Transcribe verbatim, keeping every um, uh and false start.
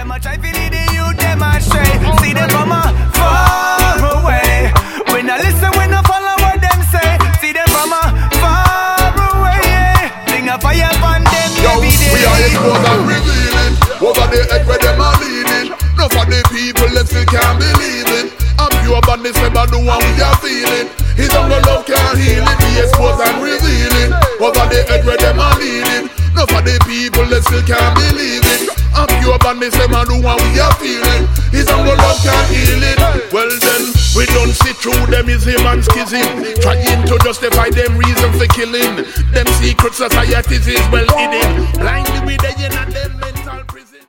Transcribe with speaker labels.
Speaker 1: Them a try to lead the youth, them a stray. See them from a far away. When I listen, when I follow what them say. See them from a far away. Bring a fire upon them every day.
Speaker 2: We are exposed and revealing. Over the head where them are leaning. Enough of the people that still can't believe it. I'm pure badness, never know what we are feeling. His hunger love can't heal it. We exposed and revealing. Over the head where them are leaning. Enough of the people that still can't believe it. I'm pure badness, never know what we are feeling. His hunger love can't heal it. Well then, we don't see through them ism and schism, trying to justify them reasons for killing. Them secret societies is well hidden. Blindly with the in and them mental prison.